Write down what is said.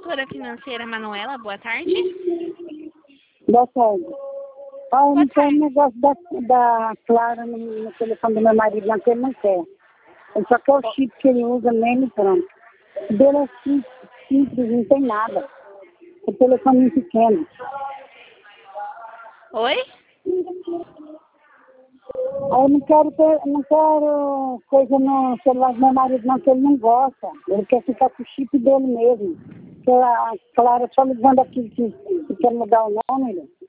consultora financeira Manuela, boa tarde. Boa tarde. Eu não tenho tarde. negócio da Clara no telefone do meu marido, não, que ele não quer. Ele só quer o chip que ele usa mesmo e pronto. O dele é simples, não tem nada. O telefone é pequeno. Oi? Eu não quero coisa no celular do meu marido, não, que ele não gosta. Ele quer ficar com o chip dele mesmo. Que a Clara só ligando aqui que quer mudar o nome,